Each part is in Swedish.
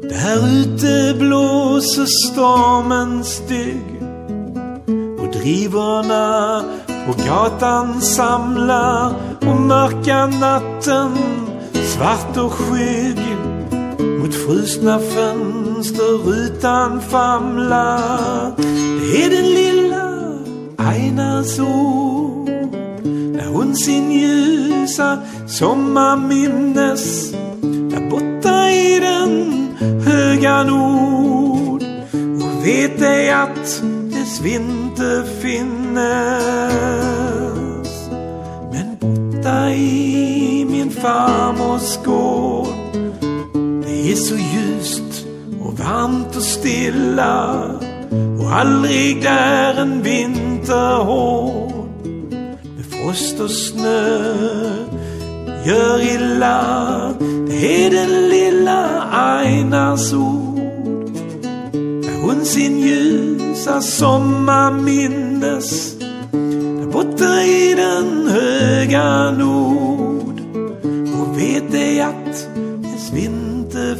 Där ute blåser stormen stygg och drivorna på gatan samlar och mörka natten svart och skygg mot frusna fönster utan famlar. Det är den lilla Ainas ord när hon sin ljusa sommarminnes där borta i den höga nord och vet ej att dess vinter finnes. Men borta i min farmors gård det är så ljust och varmt och stilla och aldrig där en vinter hård med frost och snö gör illa. Det är den lilla Ainas ord när hon sin ljusa sommar minnes där borta i den höga nord och vet ej att dess vinter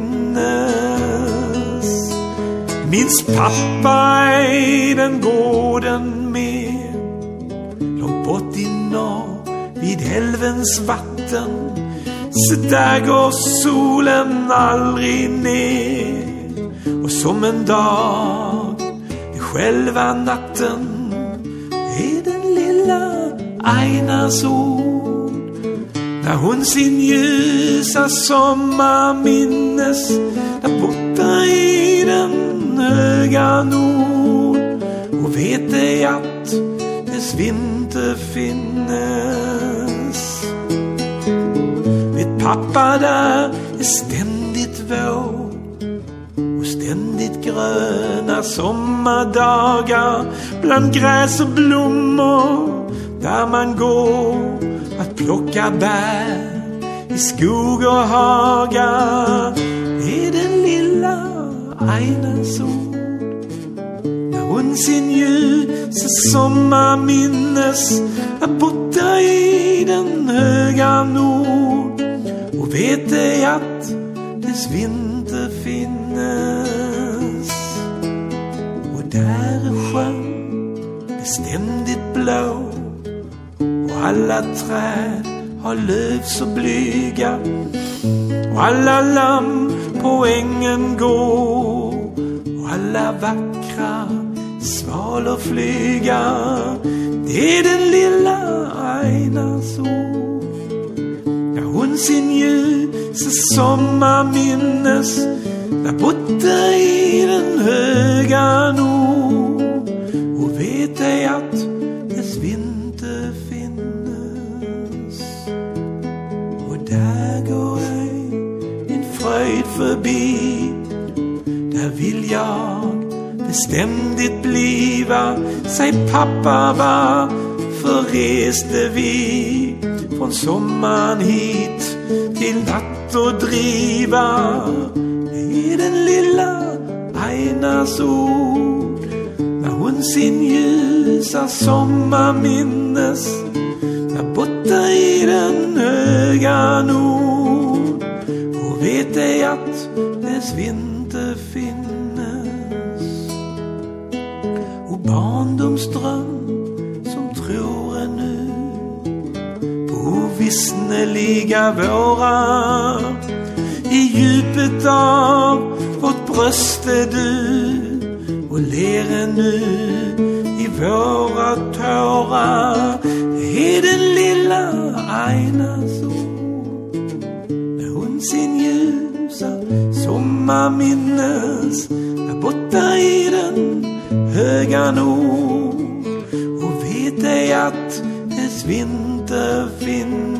finnes. Minns pappa ej den gården mer långt bort i norr vid älvens vatten, så där går solen aldrig ner och som en dag i själva natten är den lilla Ainas ord när hon sin ljusa sommar minnes där borta i den höga nord och vet ej att dess vinter finnes. Vet pappa där är ständigt vår och ständigt gröna sommardagar bland gräs och blommor där man går att plocka bär i skog och hagar. Det är den lilla Ainas ord när hon sin ljusa sommar minnes där borta i den höga nord och vet ej att dess vinter finnes. Och där är sjön är ständigt blå och alla träd har löv så blyga och alla lamm på ängen går och alla vackra svalor flyga. Det är den lilla Ainas ord när hon sin ljusa sommar minnes där borta i den höga nord och vet ej att dess vinter finnes. Och där går ej en fröjd förbi, där vill jag beständigt bliva, säg pappa varför reste vi från sommaren hit till natt och driva. Det är den lilla Ainas ord när hon sin ljusa sommar minnes där borta i den höga nord och vet ej att dess vinter finnes. Och barndomsdröm som tror ännu på ovissneliga vårar, i djupet av vårt bröst är du och ler ännu i våra tårar. Det är den lilla Ainas ord när hon sin ljusa sommar minnes där borta i den höga nord och vet ej att dess vinter finns.